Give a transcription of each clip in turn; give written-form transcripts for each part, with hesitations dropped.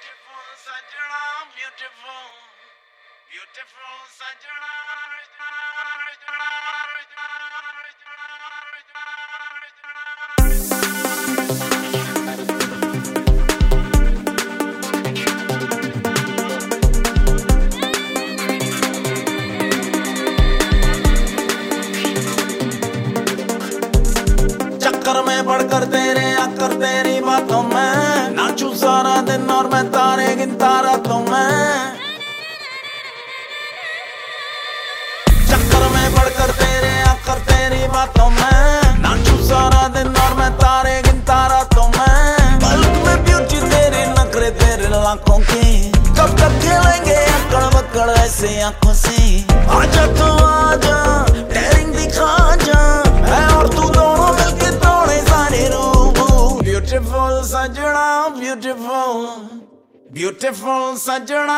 Beautiful Sajjana, beautiful, beautiful Sajjana. चक्कर में पड़कर तेरे आकर तेरी बातों में नाचूं सारा दिन और मैं तारे गिनता रातों में। चक्कर में पड़कर तेरे आकर तेरी बातों में नाचूं सारा दिन और मैं तारे गिनता रातों में। पलक में ब्यूटी तेरी नखरे तेरे लाखों की कब तक खेलेंगे अकड़ बकड़ ऐसे आंखों से। आजा तू आजा डेयरिंग दिखा जा है और तू दोनों मिलके तोड़े सारे रूप। Beautiful Sajjana, beautiful, beautiful Sajjana,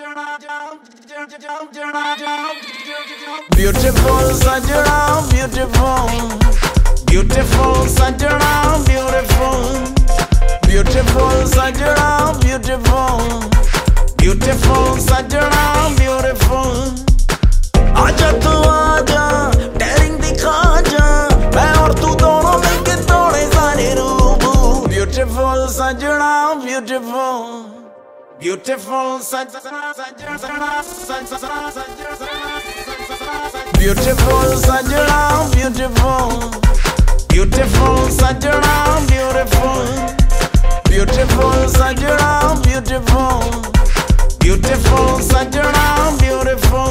beautiful Sajjana, beautiful, beautiful Sajjana, beautiful, beautiful Sajjana, beautiful, beautiful Sajjana, beautiful। आजा तू आजा डेयरिंग दिखा जा मैं और तू दोनों मिलके तोड़े सारे रूप। Beautiful Sajjana, beautiful, beautiful Sajjana, beautiful Sajjana, beautiful, beautiful Sajjana, beautiful, beautiful Sajjana, beautiful, beautiful Sajjana, beautiful।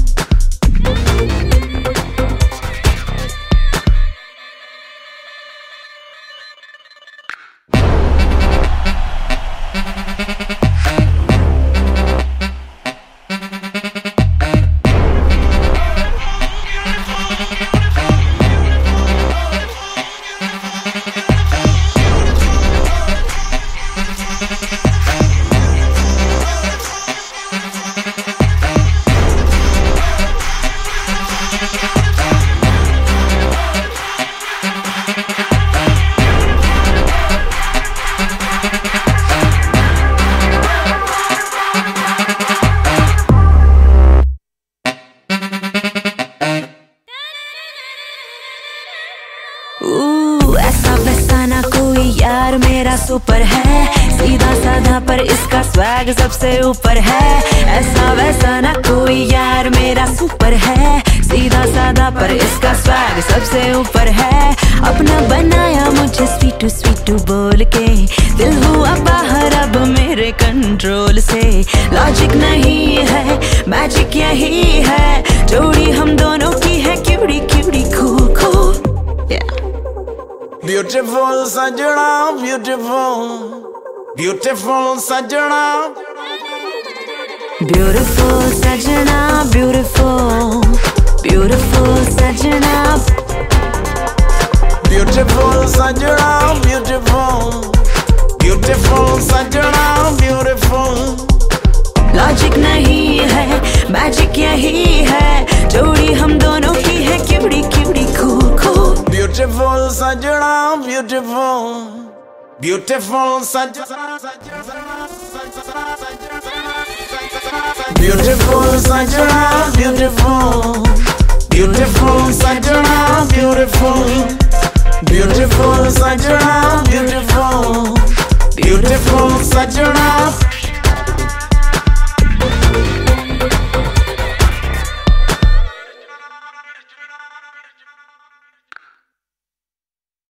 ऐसा वैसा ना कोई यार मेरा सुपर है, सीधा साधा पर इसका स्वैग सबसे ऊपर है। ऐसा वैसा ना कोई यार मेरा सुपर है, सीधा साधा पर इसका स्वैग सबसे ऊपर है। अपना बनाया मुझे स्वीटू स्वीटू बोल के, दिल हुआ बाहर अब मेरे कंट्रोल से। लॉजिक नहीं है मैजिक यही है, जोड़ी हम दोनों की है cutie cutie cool cool. Beautiful Sajjana, beautiful, beautiful Sajjana, beautiful Sajjana, beautiful, beautiful Sajjana, beautiful Sajjana, beautiful, beautiful Sajjana, beautiful। Logic नहीं है मैजिक यही है, जोड़ी हम दोनों की है cutie cutie cool cool. Beautiful Sajjana, beautiful, beautiful Sajjana, beautiful Sajjana, beautiful, beautiful Sajjana, beautiful, beautiful Sajjana,